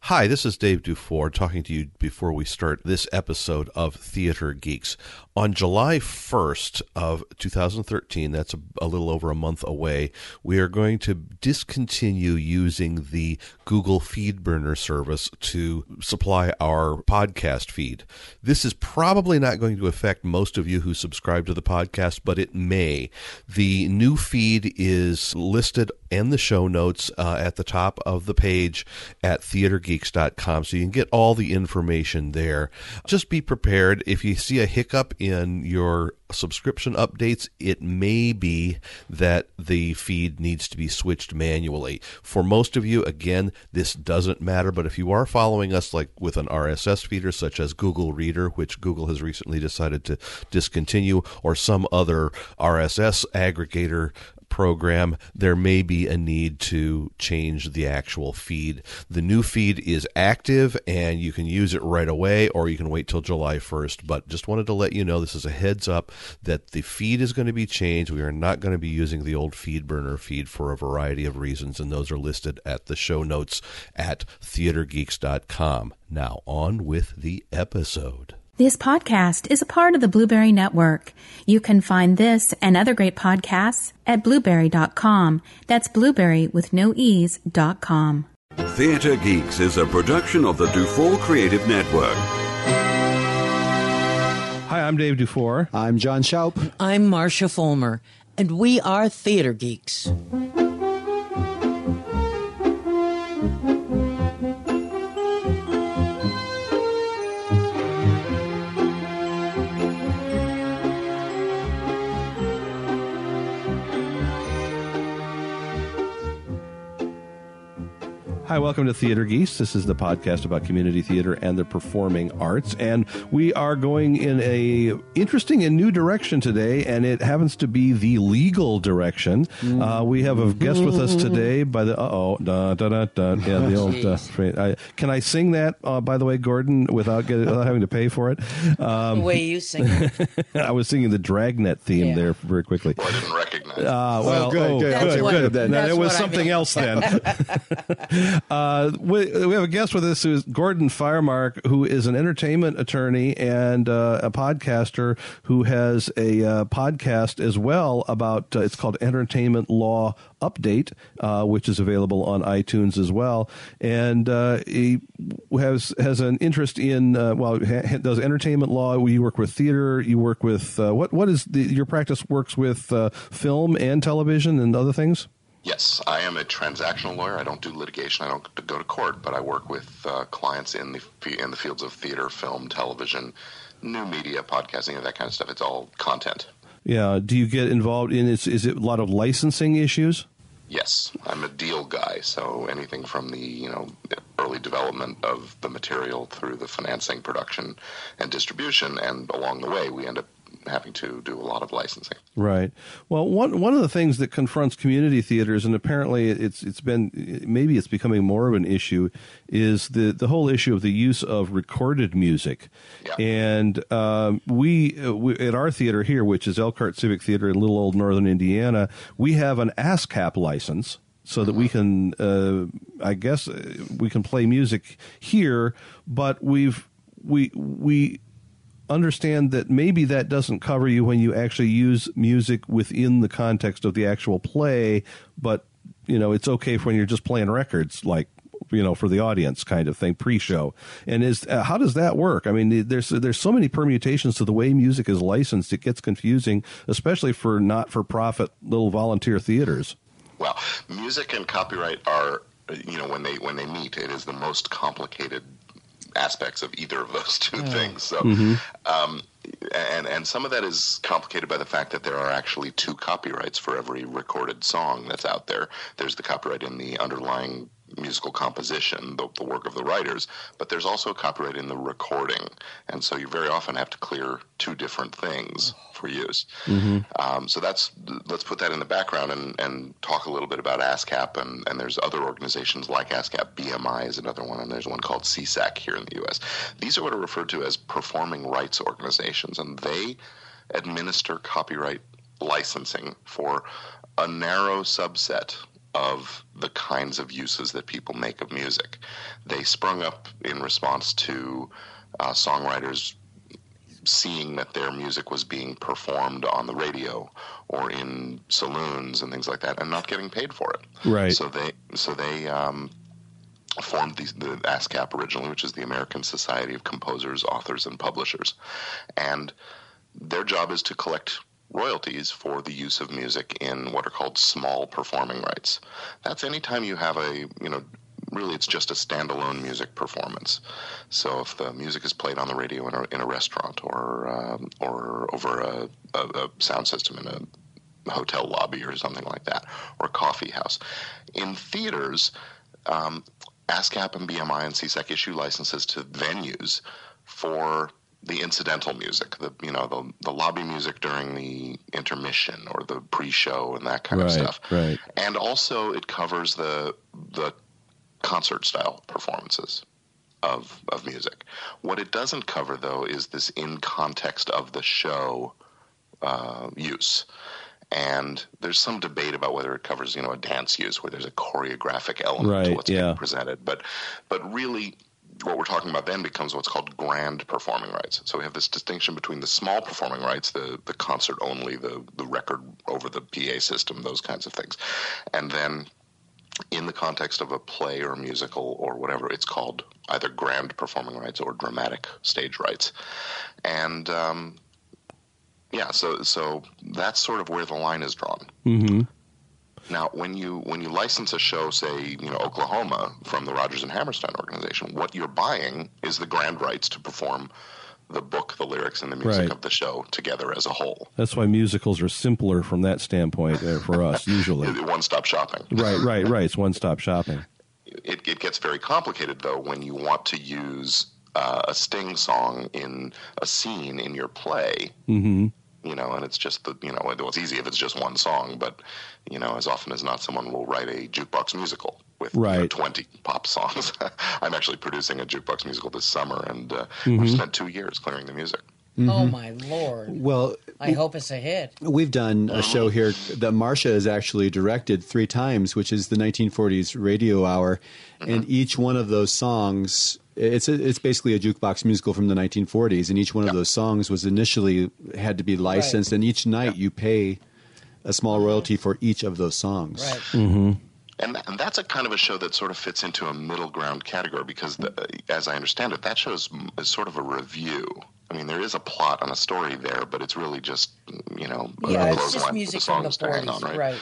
Hi, this is Dave Dufour talking to you before we start this episode of Theater Geeks. On July 1st of 2013, that's a little over a month away, we are going to discontinue using the Google FeedBurner service to supply our podcast feed. This is probably not going to affect most of you who subscribe to the podcast, but it may. The new feed is listed in the show notes at the top of the page at theatergeeks.com, so you can get all the information there. Just be prepared. If you see a hiccup in your subscription updates, it may be that the feed needs to be switched manually. For most of you, again, this doesn't matter, but if you are following us like with an RSS feeder such as Google Reader, which Google has recently decided to discontinue, or some other RSS aggregator program, there may be a need to change the actual feed. The new feed is active and you can use it right away, or you can wait till July 1st. But just wanted to let you know, this is a heads up that the feed is going to be changed. We are not going to be using the old FeedBurner feed for a variety of reasons, and those are listed at the show notes at theatergeeks.com. Now on with the episode. This podcast is a part of the Blueberry Network. You can find this and other great podcasts at blueberry.com. That's blueberry with no e's.com. Theater Geeks is a production of the Dufour Creative Network. Hi, I'm Dave Dufour. I'm John Schaup. I'm Marcia Fulmer, and we are Theater Geeks. Hi, welcome to Theater Geeks. This is the podcast about community theater and the performing arts, and we are going in a interesting and new direction today, and it happens to be the legal direction. We have a guest with us today by the the old. Can I sing that? By the way, Gordon, without having to pay for it. The way you sing it. I was singing the Dragnet theme there very quickly. Well, I didn't recognize. Good. Then it was something else then. We have a guest with us who is Gordon Firemark, who is an entertainment attorney and a podcaster who has a podcast as well about, it's called Entertainment Law Update, which is available on iTunes as well. And he has an interest in, does entertainment law. You work with theater. You work with, what is your practice works with film and television and other things? Yes, I am a transactional lawyer. I don't do litigation. I don't go to court, but I work with clients in the fields of theater, film, television, new media, podcasting, and that kind of stuff. It's all content. Yeah. Do you get involved in is it a lot of licensing issues? Yes, I'm a deal guy. So anything from the early development of the material through the financing, production, and distribution, and along the way we end up having to do a lot of licensing. Right. Well, one of the things that confronts community theaters, and apparently it's becoming more of an issue, is the whole issue of the use of recorded music. Yeah. And we at our theater here, which is Elkhart Civic Theater in little old northern Indiana, we have an ASCAP license so that we can, we can play music here, but we understand that maybe that doesn't cover you when you actually use music within the context of the actual play, but it's okay for when you're just playing records, like for the audience kind of thing, pre-show. And how does that work? I mean, there's so many permutations to the way music is licensed. It gets confusing, especially for not-for-profit little volunteer theaters. Well, music and copyright are, when they meet, it is the most complicated aspects of either of those two things. So, and some of that is complicated by the fact that there are actually two copyrights for every recorded song that's out there. There's the copyright in the underlying musical composition, the work of the writers, but there's also copyright in the recording, and so you very often have to clear two different things for use. So let's put that in the background and talk a little bit about ASCAP, and there's other organizations like ASCAP. BMI is another one, and there's one called CSAC here in the U.S. These are what are referred to as performing rights organizations, and they administer copyright licensing for a narrow subset of the kinds of uses that people make of music. They sprung up in response to songwriters seeing that their music was being performed on the radio or in saloons and things like that, and not getting paid for it. Right. So they formed the ASCAP originally, which is the American Society of Composers, Authors, and Publishers, and their job is to collect royalties for the use of music in what are called small performing rights. That's anytime you have really it's just a standalone music performance. So if the music is played on the radio in a restaurant or over a sound system in a hotel lobby or something like that, or a coffee house. In theaters, ASCAP and BMI and CSEC issue licenses to venues for the incidental music, the lobby music during the intermission or the pre-show and that kind of stuff. Right. And also it covers the concert style performances of music. What it doesn't cover, though, is this in context of the show use. And there's some debate about whether it covers, a dance use where there's a choreographic element to what's being presented. But really, what we're talking about then becomes what's called grand performing rights. So we have this distinction between the small performing rights, the concert only, the record over the PA system, those kinds of things. And then in the context of a play or a musical or whatever, it's called either grand performing rights or dramatic stage rights. And so that's sort of where the line is drawn. Mm-hmm. Now, when you license a show, say, Oklahoma, from the Rodgers and Hammerstein organization, what you're buying is the grand rights to perform the book, the lyrics, and the music of the show together as a whole. That's why musicals are simpler from that standpoint for us, usually. One-stop shopping. Right. It's one-stop shopping. It gets very complicated, though, when you want to use a Sting song in a scene in your play. Mm-hmm. And it's just it's easy if it's just one song, but, as often as not, someone will write a jukebox musical with 20 pop songs. I'm actually producing a jukebox musical this summer, and I've spent 2 years clearing the music. Mm-hmm. Oh, my Lord. Well, I hope it's a hit. We've done a show here that Marcia has actually directed 3 times, which is the 1940s Radio Hour, and each one of those songs... It's basically a jukebox musical from the 1940s, and each one of those songs was initially had to be licensed, and each night you pay a small royalty for each of those songs. Right. Mm-hmm. And that's a kind of a show that sort of fits into a middle ground category because, as I understand it, that show is sort of a review. I mean, there is a plot and a story there, but it's really just, it's just music from the 40s, right?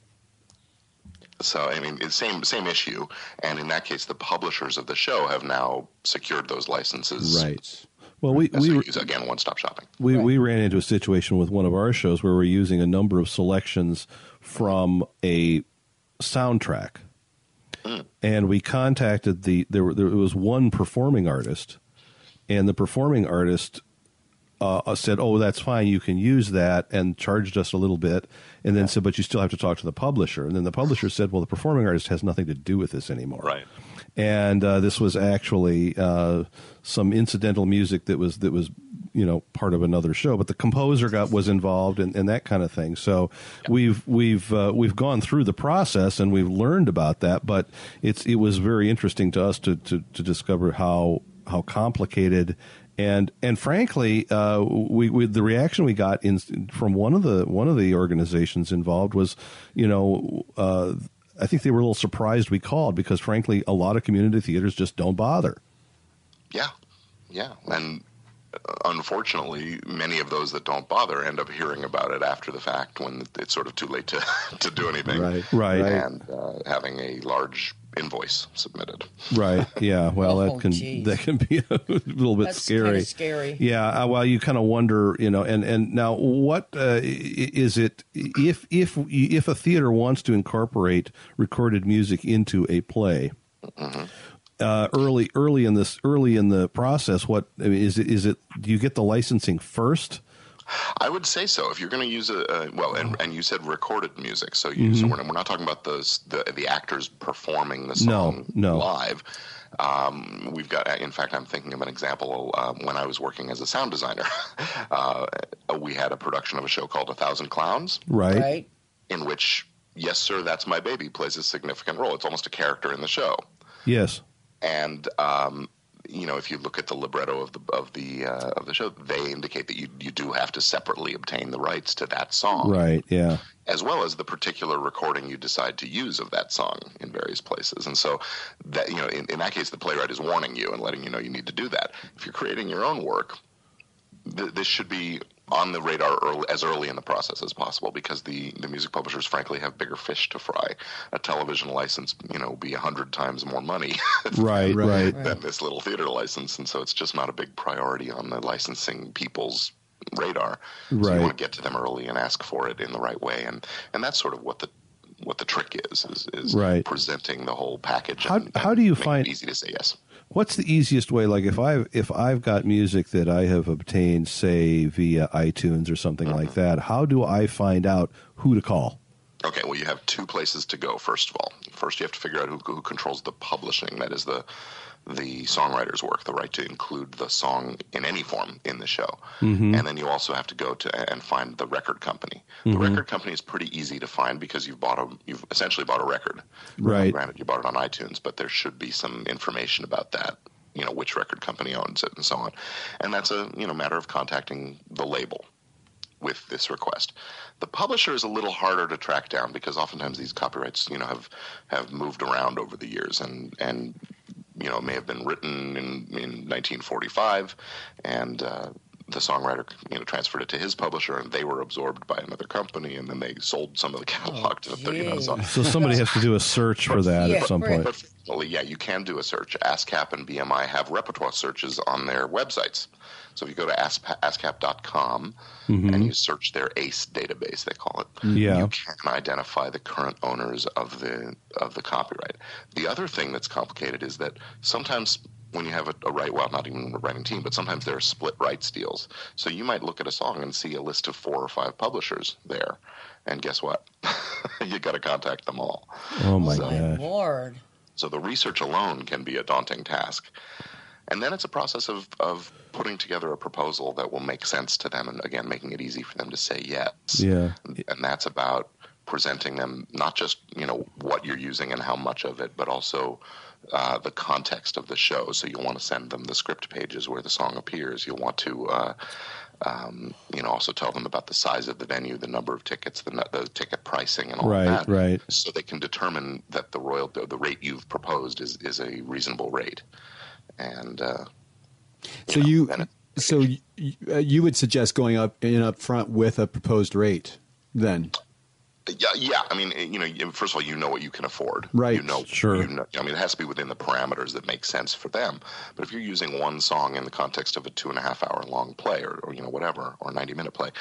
So, I mean, it's same issue, and in that case, the publishers of the show have now secured those licenses. Right. Well, we use, again, one-stop shopping. We ran into a situation with one of our shows where we're using a number of selections from a soundtrack, and we contacted there was one performing artist, and the performing artist said, "Oh, that's fine. You can use that," and charged us a little bit, and then said, "But you still have to talk to the publisher." And then the publisher said, "Well, the performing artist has nothing to do with this anymore." Right. And this was actually some incidental music that was part of another show, but the composer was involved and that kind of thing. So we've gone through the process and we've learned about that, but it was very interesting to us to discover how complicated. And frankly, we the reaction we got from one of the organizations involved was, I think they were a little surprised we called because, frankly, a lot of community theaters just don't bother. Yeah, and unfortunately, many of those that don't bother end up hearing about it after the fact when it's sort of too late to do anything. Right. And having a large invoice submitted. Right. Yeah. Well, that can be a little bit scary. Kind of scary. Yeah. Well, you kind of wonder, and now what is it if a theater wants to incorporate recorded music into a play? Mm-hmm. Early in the process, is it? Do you get the licensing first? I would say so. If you're going to use and you said recorded music, so so we're not talking about the actors performing the song live. We've got, in fact, I'm thinking of an example when I was working as a sound designer. We had a production of a show called 1,000 Clowns, right? In which Yes, Sir, That's My Baby plays a significant role. It's almost a character in the show. Yes. And if you look at the libretto of the show, they indicate that you do have to separately obtain the rights to that song, Right. Yeah. as well as the particular recording you decide to use of that song in various places. And so that in that case, the playwright is warning you and letting you know you need to do that. If you're creating your own work, this should be on the radar as early in the process as possible, because the music publishers, frankly, have bigger fish to fry. A television license, will be 100 times more money Right. than this little theater license, and so it's just not a big priority on the licensing people's radar. So Right. you want to get to them early and ask for it in the right way, and that's sort of what the trick is Right. presenting the whole package. How and do you making find it easy to say yes? What's the easiest way? Like if I've got music that I have obtained, say via iTunes or something like that, how do I find out who to call? Okay, well, you have two places to go, first of all. First, you have to figure out who controls the publishing. That is the songwriter's work, the right to include the song in any form in the show. Mm-hmm. And then you also have to go to and find the record company. The record company is pretty easy to find because you've essentially bought a record. Right. Granted, you bought it on iTunes, but there should be some information about that, which record company owns it and so on. And that's a matter of contacting the label with this request. The publisher is a little harder to track down because oftentimes these copyrights, have moved around over the years, and it may have been written in 1945, and the songwriter transferred it to his publisher, and they were absorbed by another company, and then they sold some of the catalog to the So somebody has to do a search for that at some point. But you can do a search. ASCAP and BMI have repertoire searches on their websites. So if you go to ASCAP.com and you search their ACE database, they call it, Yeah. you can identify the current owners of the copyright. The other thing that's complicated is that sometimes when you have not even a writing team, but sometimes there are split rights deals. So you might look at a song and see a list of 4 or 5 publishers there, and guess what? You got to contact them all. Oh my My gosh. Lord. So the research alone can be a daunting task. And then it's a process of putting together a proposal that will make sense to them, and again, making it easy for them to say yes. Yeah. And that's about presenting them not just, what you're using and how much of it, but also the context of the show. So you'll want to send them the script pages where the song appears. You'll want to also tell them about the size of the venue, the number of tickets, the ticket pricing, and all of that. Right. So they can determine that the rate you've proposed is a reasonable rate. And you would suggest going up front with a proposed rate then? Yeah. I mean, first of all, what you can afford. Right. Sure. It has to be within the parameters that make sense for them. But if you're using one song in the context of a 2.5-hour long play or whatever, or 90-minute play,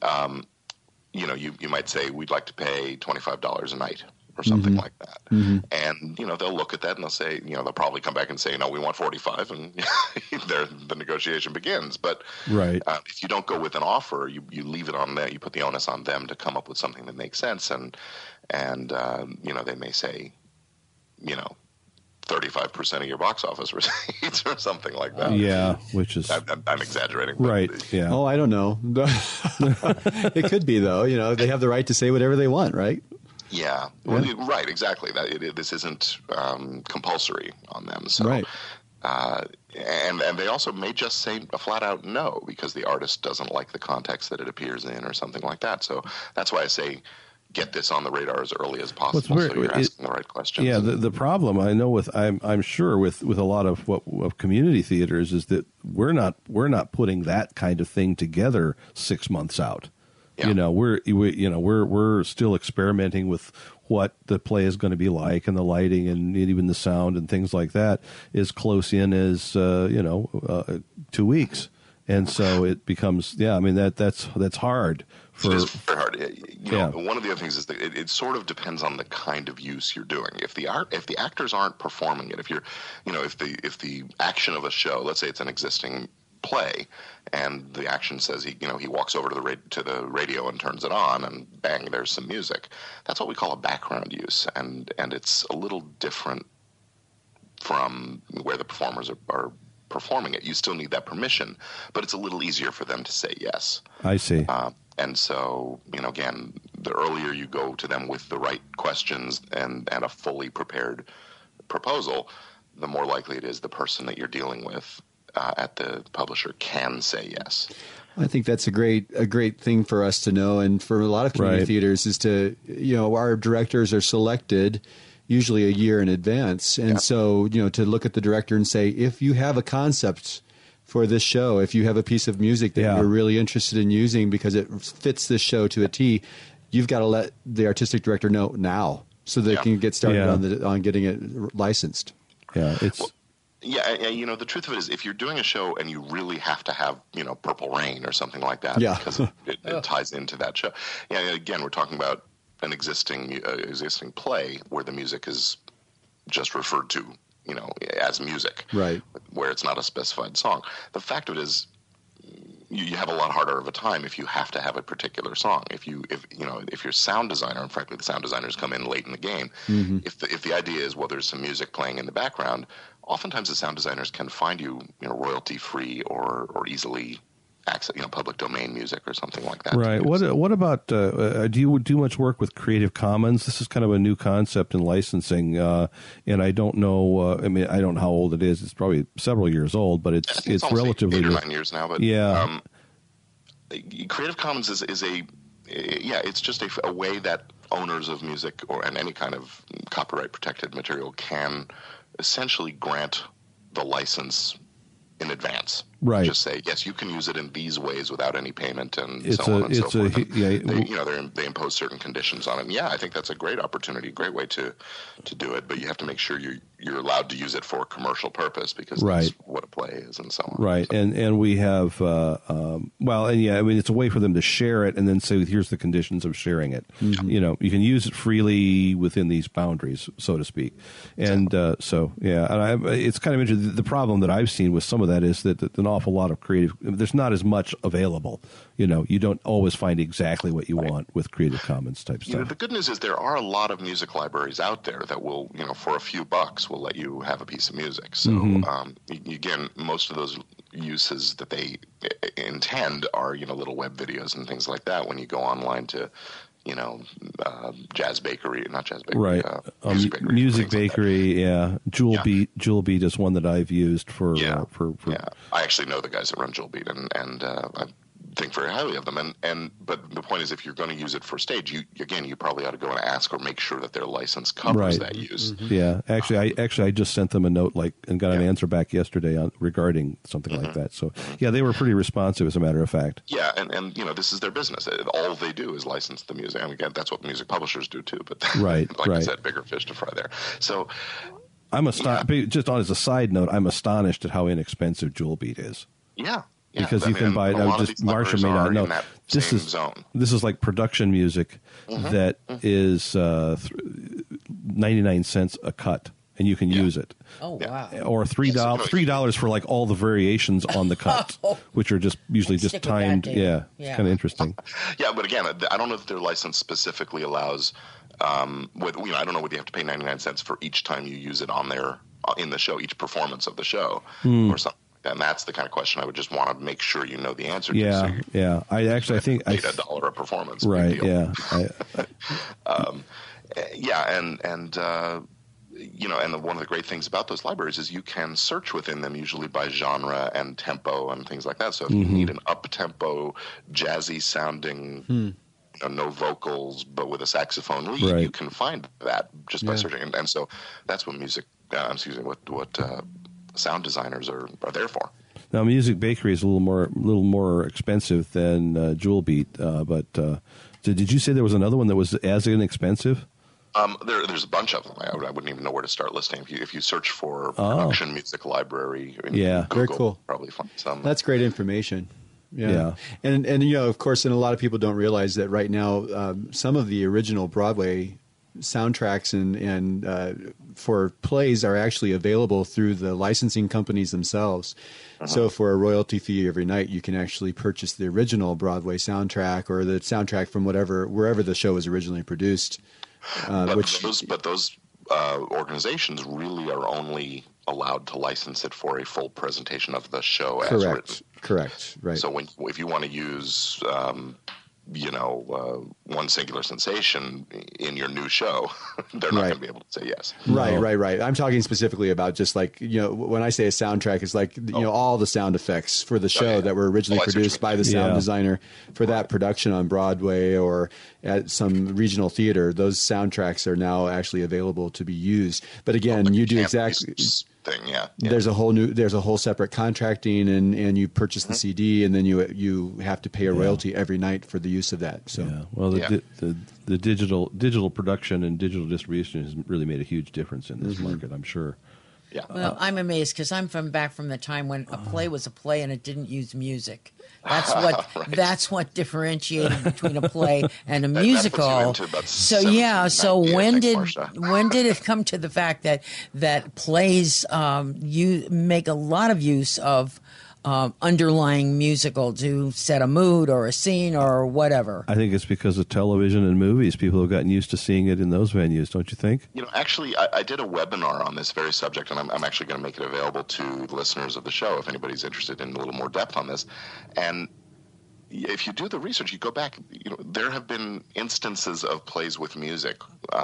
you might say, we'd like to pay $25 a night or something like that. Mm-hmm. And, they'll look at that and they'll say, they'll probably come back and say, no, we want 45, and the negotiation begins. But Right. If you don't go with an offer, you leave it on them, you put the onus on them to come up with something that makes sense. And they may say, 35% of your box office receipts or something like that. Yeah, which is... I'm exaggerating. But Right, yeah. Oh, I don't know. It could be, though. They have the right to say whatever they want, right? Yeah. Well, right, exactly. This isn't compulsory on them. So, right. And they also may just say a flat-out no because the artist doesn't like the context that it appears in or something like that. So that's why I say get this on the radar as early as possible so you're asking the right questions. Yeah, the problem I know I'm sure with a lot of community theaters is that we're not putting that kind of thing together 6 months out. Yeah. We're still experimenting with what the play is going to be like, and the lighting and even the sound and things like that is close in as 2 weeks, and so it becomes that's hard. It is very hard. One of the other things is that it sort of depends on the kind of use you're doing. If the actors aren't performing it, if the action of a show, let's say it's an existing play, and the action says he walks over to the radio and turns it on, and bang, there's some music. That's what we call a background use, and it's a little different from where the performers are performing it. You still need that permission, but it's a little easier for them to say yes. I see. And so, again, the earlier you go to them with the right questions and a fully prepared proposal, the more likely it is the person that you're dealing with at the publisher can say yes. I think that's a great thing for us to know, and for a lot of community theaters is to, our directors are selected usually a year in advance, and so to look at the director and say, if you have a concept for this show, if you have a piece of music that you're really interested in using because it fits this show to a T, you've got to let the artistic director know now so they can get started on getting it licensed. Yeah, the truth of it is, if you're doing a show and you really have to have, Purple Rain or something like that, because it ties into that show. Yeah, again, we're talking about an existing play where the music is just referred to, as music, right? Where it's not a specified song. The fact of it is, you have a lot harder of a time if you have to have a particular song. If you're sound designer, and frankly the sound designers come in late in the game, if the idea is, well, there's some music playing in the background, oftentimes the sound designers can find you, royalty free or easily access, public domain music or something like that. Right. What about do you do much work with Creative Commons? This is kind of a new concept in licensing, and I don't know. I don't know how old it is. It's probably several years old, but it's relatively 8 or 9 years now. But Creative Commons is it's just a way that owners of music and any kind of copyright protected material can essentially grant the license in advance. Right. Just say, yes, you can use it in these ways without any payment and so on and so forth. They impose certain conditions on it. And I think that's a great opportunity, great way to do it. But you have to make sure you're allowed to use it for a commercial purpose because that's what a play is and so on. Right. So. And we have, it's a way for them to share it and then say, here's the conditions of sharing it. Mm-hmm. You can use it freely within these boundaries, so to speak. And it's kind of interesting. The problem that I've seen with some of that is that an awful lot of there's not as much available. You don't always find exactly what you want with Creative Commons type stuff. The good news is there are a lot of music libraries out there that will, for a few bucks, will let you have a piece of music. So again, most of those uses that they intend are, little web videos and things like that. When you go online to Jazz Bakery, not Jazz Bakery, right? Music Bakery, Jewel Beat is one that I've used for. I actually know the guys that run Jewel Beat, and I think very highly of them. But the point is, if you're going to use it for stage, you probably ought to go and ask or make sure that their license covers that use. Mm-hmm. Yeah, I just sent them a note and got an answer back yesterday regarding something like that. So they were pretty responsive, as a matter of fact. Yeah, and this is their business. All they do is license the music. And again, that's what music publishers do too. But I said, bigger fish to fry there. So I'm astonished. Just as a side note, I'm astonished at how inexpensive Jewel Beat is. Yeah. Because you can buy it. Marsha may not know. This is like production music that is 99 cents a cut, and you can use it. Oh wow! Or $3 for like all the variations on the cut, which are just usually just timed. It's kind of interesting. But again, I don't know if their license specifically allows. I don't know whether you have to pay 99 cents for each time you use it in the show, each performance of the show, or something. And that's the kind of question I would just want to make sure you know the answer to. I think paid $1 a performance. Right. Yeah. And one of the great things about those libraries is you can search within them usually by genre and tempo and things like that. So if you need an up-tempo, jazzy sounding, no vocals, but with a saxophone lead, you can find that just by searching. And so that's what what sound designers are there for. Now, Music Bakery is a little more expensive than Jewel Beat, but did you say there was another one that was as inexpensive? There's a bunch of them. I wouldn't even know where to start listing. If you search for production music library, Google, very cool. Probably find some. That's great information. Yeah. And of course, and a lot of people don't realize that right now, some of the original Broadway soundtracks and for plays are actually available through the licensing companies themselves. So for a royalty fee every night, you can actually purchase the original Broadway soundtrack or the soundtrack from wherever the show was originally produced. But those organizations really are only allowed to license it for a full presentation of the show as written. Correct. Right. So if you want to use one singular sensation in your new show, they're not going to be able to say yes. Right. I'm talking specifically about just like, when I say a soundtrack, it's like, all the sound effects for the show that were originally produced by the sound designer for that production on Broadway or at some regional theater. Those soundtracks are now actually available to be used. But again, you do exactly... Thing, yeah. There's a whole separate contracting, and you purchase the CD, and then you have to pay a royalty every night for the use of that. So, the digital production and digital distribution has really made a huge difference in this market, I'm sure. Yeah. Well, I'm amazed because I'm back from the time when a play was a play and it didn't use music. That's what differentiated between a play and a musical. So when did it come to the fact that plays you make a lot of use of underlying musical to set a mood or a scene or whatever? I think it's because of television and movies. People have gotten used to seeing it in those venues, don't you think? Actually, I did a webinar on this very subject, and I'm actually going to make it available to listeners of the show if anybody's interested in a little more depth on this. And if you do the research, you go back, there have been instances of plays with music,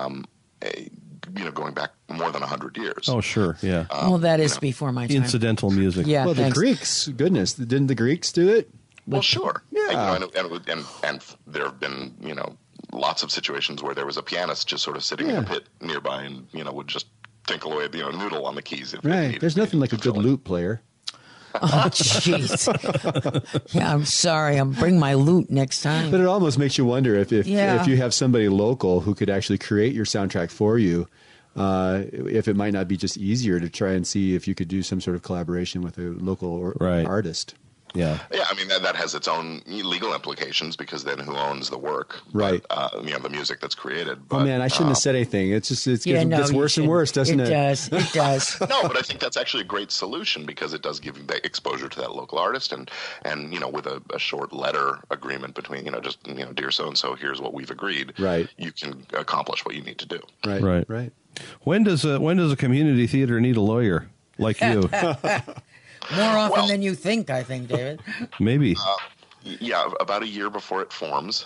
going back more than 100 years. Oh, sure, yeah. Well, that is before my time. Incidental music. Yeah, well, thanks. The Greeks, goodness, didn't the Greeks do it? Well, sure. Yeah. And there have been, lots of situations where there was a pianist just sort of sitting in a pit nearby and, would just tinkle away, noodle on the keys. Right. There's nothing like a good lute player. Oh, jeez. Yeah, I'm sorry. I'm bring my lute next time. But it almost makes you wonder if you have somebody local who could actually create your soundtrack for you, if it might not be just easier to try and see if you could do some sort of collaboration with a local artist. Yeah. Yeah, I mean, that has its own legal implications because then who owns the work? Right. But, the music that's created. But, oh, man, I shouldn't have said anything. It gets worse and worse, doesn't it? It does. No, but I think that's actually a great solution because it does give you that exposure to that local artist and with a short letter agreement between, dear so-and-so, here's what we've agreed. Right. You can accomplish what you need to do. Right. When does a community theater need a lawyer like you? More often than you think, I think, David. Maybe. Yeah, about a year before it forms.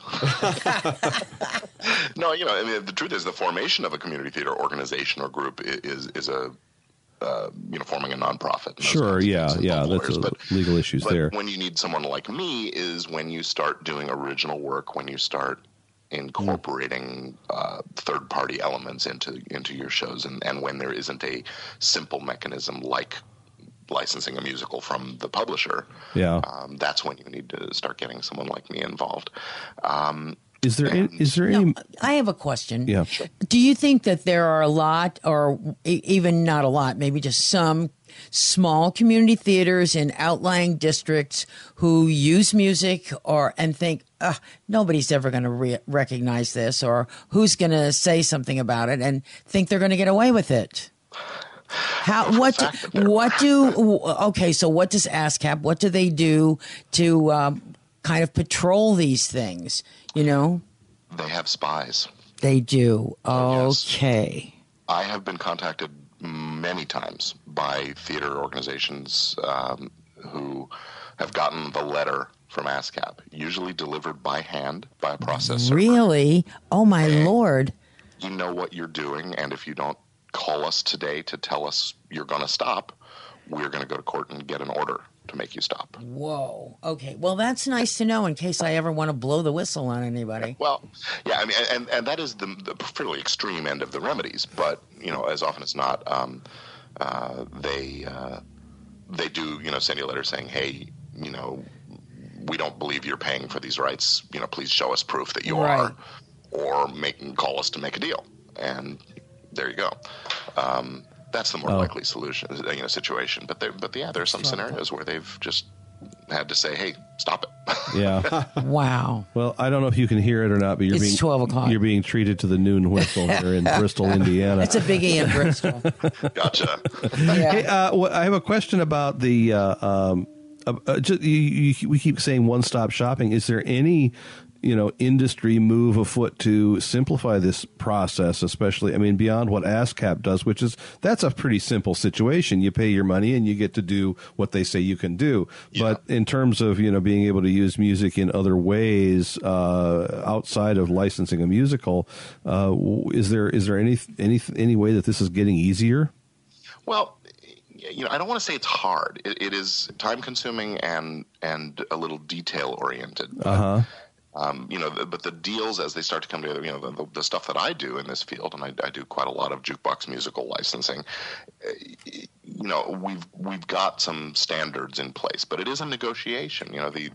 No, the truth is the formation of a community theater organization or group is a forming a nonprofit. Sure, that's legal issues there. When you need someone like me is when you start doing original work, when you start incorporating third-party elements into your shows, and when there isn't a simple mechanism like licensing a musical from the publisher, that's when you need to start getting someone like me involved. Is there any? I have a question. Yeah, sure. Do you think that there are a lot, or even not a lot, maybe just some small community theaters in outlying districts who use music and think nobody's ever going to recognize this, or who's going to say something about it, and think they're going to get away with it? So what does ASCAP, what do they do to kind of patrol these things, They have spies. They do. Yes. Okay. I have been contacted many times by theater organizations who have gotten the letter from ASCAP, usually delivered by hand by a processor. Really? Oh, my Lord. You know what you're doing, and if you don't call us today to tell us you're going to stop, we're going to go to court and get an order to make you stop. Whoa. Okay. Well, that's nice to know in case I ever want to blow the whistle on anybody. Well, yeah, I mean, and that is the fairly extreme end of the remedies, but, as often as not, they do, send you a letter saying, hey, we don't believe you're paying for these rights, please show us proof that you are, or call us to make a deal. And there you go. That's the more likely solution, situation. But there are some scenarios where they've just had to say, "Hey, stop it." Yeah. Wow. Well, I don't know if you can hear it or not, but it's 12 o'clock. You're being treated to the noon whistle here in Bristol, Indiana. It's a biggie in Bristol. Gotcha. Yeah. Hey, I have a question about the. We keep saying one-stop shopping. Is there any industry move afoot to simplify this process, especially, I mean, beyond what ASCAP does, which is, that's a pretty simple situation. You pay your money and you get to do what they say you can do. Yeah. But in terms of, being able to use music in other ways, outside of licensing a musical, is there any way that this is getting easier? Well, I don't want to say it's hard. It is time consuming and a little detail oriented. Uh-huh. But the deals as they start to come together, the stuff that I do in this field, and I do quite a lot of jukebox musical licensing. We've got some standards in place, but it is a negotiation.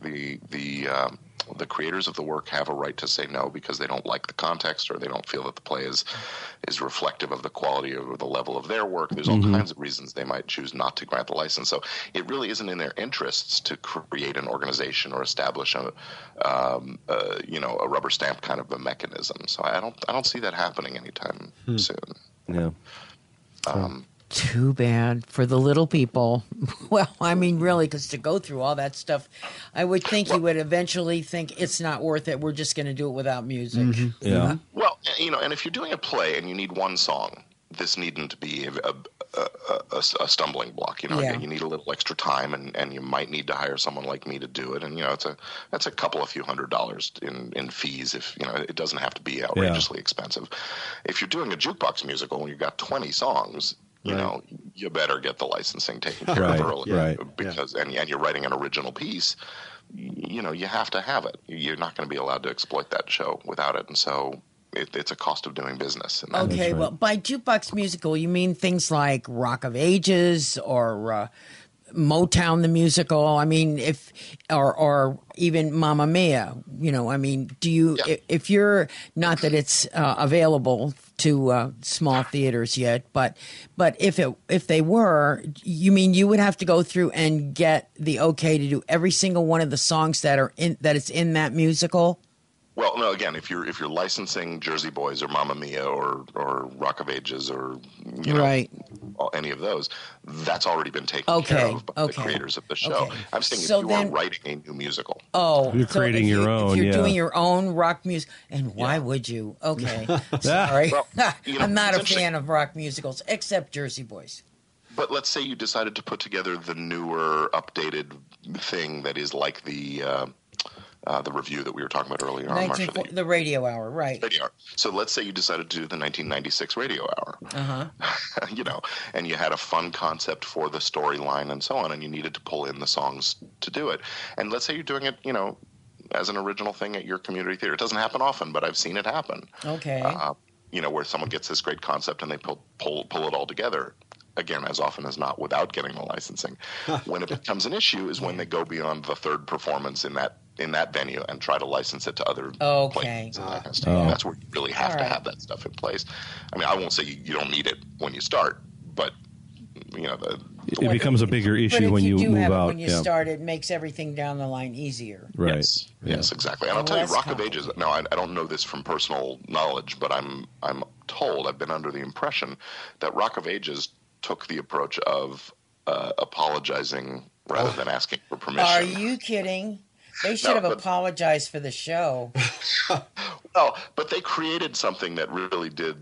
The creators of the work have a right to say no because they don't like the context or they don't feel that the play is reflective of the quality or the level of their work. There's all kinds of reasons they might choose not to grant the license. So it really isn't in their interests to create an organization or establish a rubber stamp kind of a mechanism. So I don't see that happening anytime soon. Yeah. Too bad for the little people. Well, I mean, really, because to go through all that stuff, I would think you would eventually think it's not worth it. We're just going to do it without music. Mm-hmm. Yeah. Well, and if you're doing a play and you need one song, this needn't be a stumbling block. Yeah. You need a little extra time, and you might need to hire someone like me to do it. And that's a couple of few $100s in fees. If it doesn't have to be outrageously expensive. If you're doing a jukebox musical and you've got 20 songs. You better get the licensing taken care of early, because and you're writing an original piece. You have to have it. You're not going to be allowed to exploit that show without it, and so it's a cost of doing business. Okay, well, by jukebox musical, you mean things like Rock of Ages or Motown the musical? I mean, or even Mamma Mia. Do you? Yeah. If you're not that it's available to small theaters yet, but if they were, you mean you would have to go through and get the okay to do every single one of the songs that is in that musical? Well, no. Again, if you're licensing Jersey Boys or Mamma Mia or Rock of Ages or any of those, that's already been taken care of by the creators of the show. Okay. I'm saying if you are writing a new musical, you're creating your own. If you're doing your own rock music, and why would you? Okay, sorry, well, I'm not a fan of rock musicals except Jersey Boys. But let's say you decided to put together the newer, updated thing that is like the review that we were talking about earlier on the Radio Hour, right? Radio Hour. So let's say you decided to do the 1996 Radio Hour. Uh-huh. And you had a fun concept for the storyline and so on, and you needed to pull in the songs to do it. And let's say you're doing it, as an original thing at your community theater. It doesn't happen often, but I've seen it happen. Okay. Where someone gets this great concept and they pull it all together. Again, as often as not, without getting the licensing. When it becomes an issue is when they go beyond the third performance in that venue and try to license it to other places. And that kind of stuff. That's where you really have to have that stuff in place. I mean, I won't say you don't need it when you start, but it becomes a bigger issue when you move out. When you start, it makes everything down the line easier. Right. Yes, exactly. And I'll tell you, Rock of Ages. Now, I don't know this from personal knowledge, but I'm told, I've been under the impression that Rock of Ages took the approach of apologizing rather than asking for permission. Are you kidding? They should have apologized for the show. Well, but they created something that really did,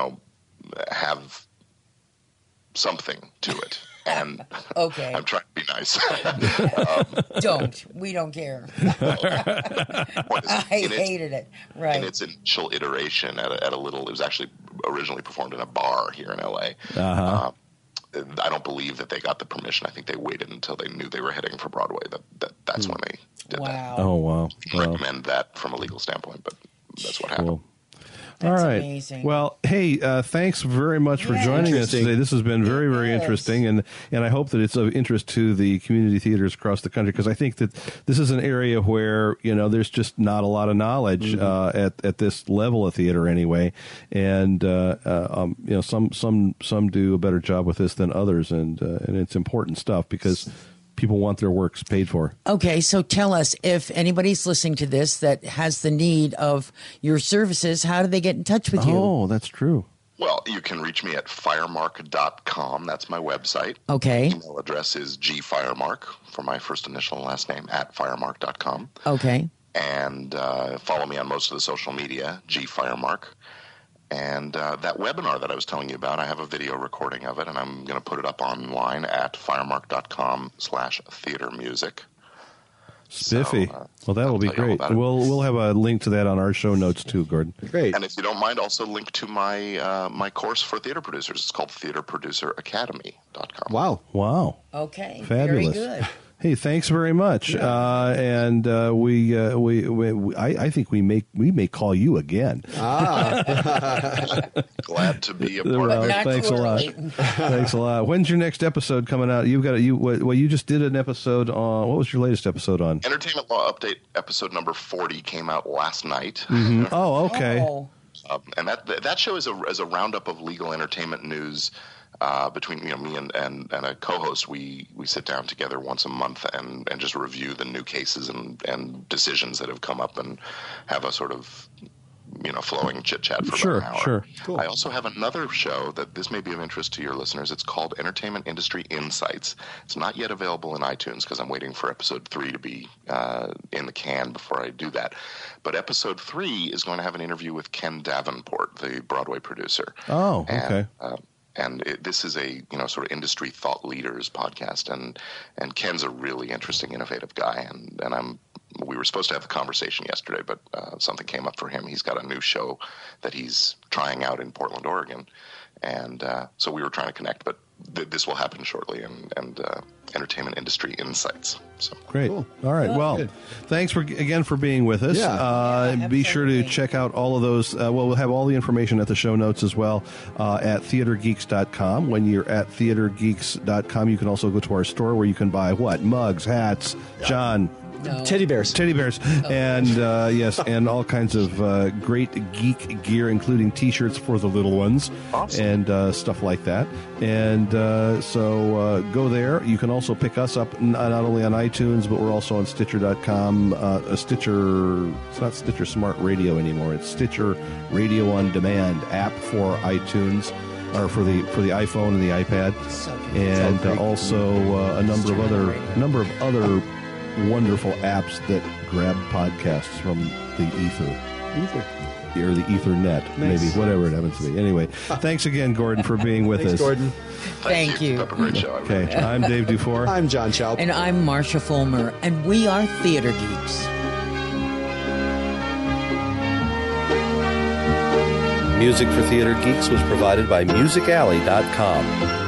have something to it. And okay. I'm trying to be nice. We don't care. I hated it. Right. In its initial iteration at a little, it was actually originally performed in a bar here in LA. Uh-huh. I don't believe that they got the permission. I think they waited until they knew they were heading for Broadway. That's when they did that. Oh, wow. I recommend that from a legal standpoint, but that's what happened. Cool. That's all right. Amazing. Well, hey, thanks very much for joining us today. This has been very, very interesting, and I hope that it's of interest to the community theaters across the country, because I think that this is an area where there's just not a lot of knowledge at this level of theater anyway, and some do a better job with this than others, and it's important stuff because people want their works paid for. Okay, so tell us, if anybody's listening to this that has the need of your services, how do they get in touch with you? Oh, that's true. Well, you can reach me at firemark.com. That's my website. Okay. My email address is gfiremark, for my first initial and last name, @firemark.com. Okay. And follow me on most of the social media, G Firemark. And that webinar that I was telling you about, I have a video recording of it, and I'm going to put it up online at firemark.com/theatermusic. Spiffy. So, well, that will be great. We'll have a link to that on our show notes too, Gordon. Great. And if you don't mind, also link to my my course for theater producers. It's called theaterproduceracademy.com. Wow. Okay. Fabulous. Very good. Hey, thanks very much. Yeah. And I think we may call you again. Glad to be a part of it. Not Thanks a lot. Thanks a lot. When's your next episode coming out? You've got you just did an episode on. What was your latest episode on? Entertainment Law Update episode number 40 came out last night. Mm-hmm. Oh, okay. Oh. And that show is a roundup of legal entertainment news. Between me and a co-host, we sit down together once a month and just review the new cases and decisions that have come up and have a sort of flowing chit chat for about an hour. Sure. Cool. I also have another show that this may be of interest to your listeners. It's called Entertainment Industry Insights. It's not yet available in iTunes because I'm waiting for episode 3 to be in the can before I do that. But episode 3 is going to have an interview with Ken Davenport, the Broadway producer. Oh, okay. And this is a sort of industry thought leaders podcast, and Ken's a really interesting, innovative guy, and we were supposed to have the conversation yesterday, but something came up for him. He's got a new show that he's trying out in Portland, Oregon, and so we were trying to connect, but this will happen shortly, and Entertainment Industry Insights. So great. Cool. All right. Well, thanks again for being with us. Yeah. Be sure to check out all of those. We'll have all the information at the show notes as well at theatergeeks.com. When you're at theatergeeks.com, you can also go to our store where you can buy what? Mugs, hats, John. No. Teddy bears. And yes, and all kinds of great geek gear, including T-shirts for the little ones. Awesome. And stuff like that. And so go there. You can also pick us up not only on iTunes, but we're also on Stitcher.com. Stitcher, it's not Stitcher Smart Radio anymore. It's Stitcher Radio on Demand app for iTunes. Or for the iPhone and the iPad, and also a number of other wonderful apps that grab podcasts from the ether. Or the Ethernet, Nice. maybe, whatever it happens to be. Anyway, thanks again, Gordon, for being with us. Gordon. Thank you. Have a great show. Okay, I'm Dave Dufour. I'm John Chaub. And I'm Marcia Fulmer, and we are Theater Geeks. Music for Theater Geeks was provided by MusicAlley.com.